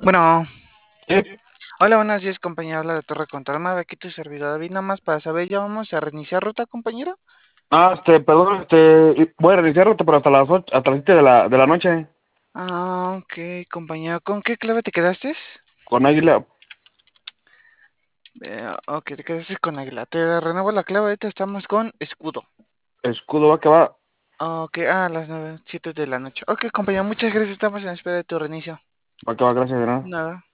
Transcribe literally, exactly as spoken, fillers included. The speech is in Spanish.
Bueno, Sí. hola, buenos días, compañero. Habla de Torre Controlmave, aquí tu servidor David. Nada más para saber, ¿ya vamos a reiniciar ruta, compañero? Ah, este, perdón, este, voy a reiniciar ruta, pero hasta las ocho, hasta las siete de la, de la noche, Ah, ok, compañero. ¿Con qué clave te quedaste? con Águila. Eh, ok, te quedaste con águila. Te renuevo la clave, ahorita estamos con escudo. Escudo va que va. Ok, ah, las nueve, siete de la noche. Ok, compañero, muchas gracias. Estamos en espera de tu reinicio. Va que va, gracias, de nada. Nada.